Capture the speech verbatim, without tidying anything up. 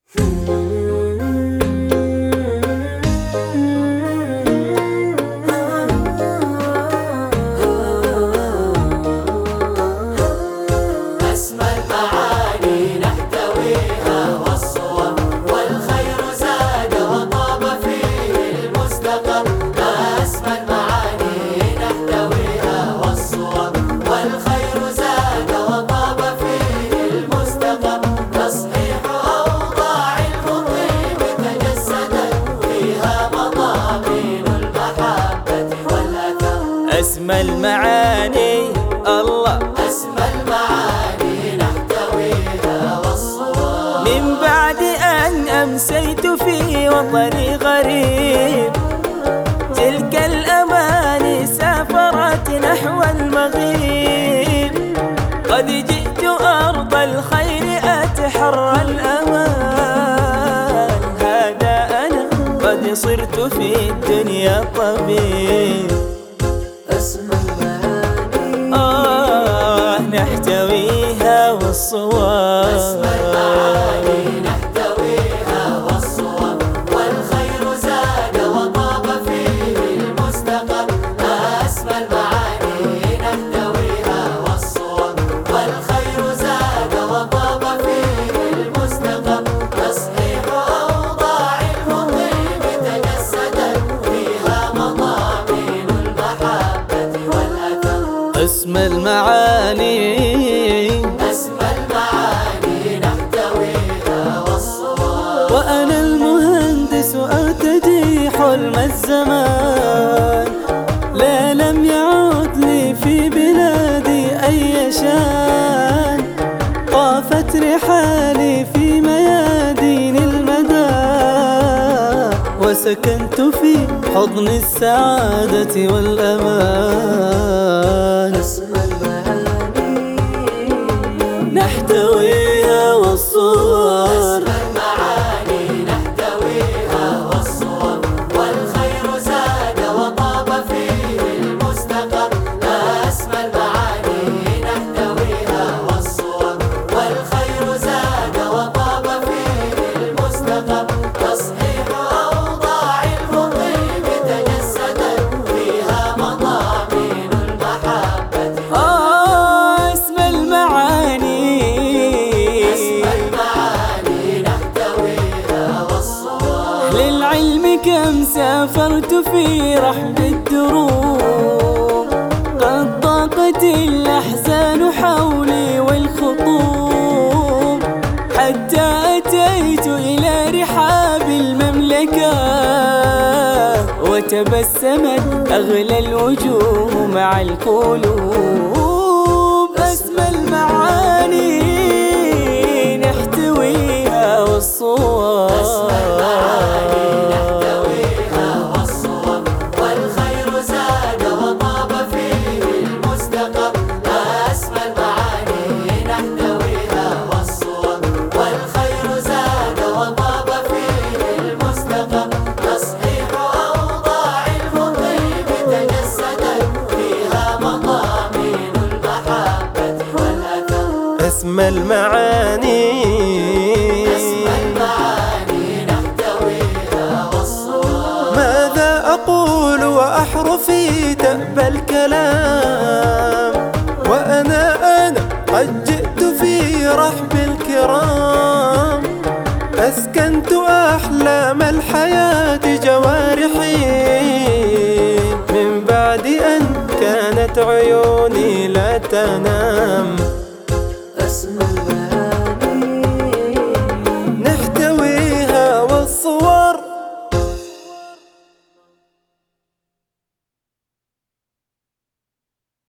أسمى المعاني الله أسمى المعاني نحتويها والصور من بعد أن أمسيت في وطني غريب تلك الأماني سافرت نحو المغيب قد جئت أرض الخير أتحرى الأمان هذا أنا قد صرت في الدنيا طبيب أسمى المعاني آه نحتويها والصور أسمى المعاني نحتويها والصور والخير زاد وطاب فيه المستقر أسمى المعاني نحتويها والصور والخير زاد وطاب فيه المستقر تصحيح أوضاع المقيم تجسدت فيها مضامين المحبة والأثر أسمى المعاني أسمى المعاني نحتويها والصور وأنا المهندس أرتدي حلم الزمان لا لم يعد لي في بلادي أي شان طافت رحالي في ميادين المدى وسكنت في حضن السعادة والأمان أسمى المعاني نحتويها والصور أسمى المعاني نحتويها والصور والخير زاد وطاب فيه المستقر أسمى المعاني نحتويها والصور والخير زاد وطاب فيه المستقر تصحيح أوضاع المقيم تجسدت فيها مضامين المحبة آه أسمى المعاني أسمى المعاني نحتويها والصور للعلم كم سافرت في رحب الدروب قد ضاقت الأحزان حولي والخطوب حتى أتيت إلى رحاب المملكة وتبسمت أغلى الوجوه مع القلوب أسمى المعاني نحتويها والصور أسمى المعاني نحتويها والصور والخير زاد وطاب فيه المستقر أسمى المعاني نحتويها والصور والخير زاد وطاب فيه المستقر تصحيح أوضاع المقيم تجسدت فيها مضامين المحبة والأثر أسمى المعاني أسمى المعاني نحتويها والصور ماذا أقول وأحرفي تأبى الكلام وأنا أنا قد جئت في رحب الكرام أسكنت أحلام الحياة جوارحي من بعد أن كانت عيوني لا تنام أسمى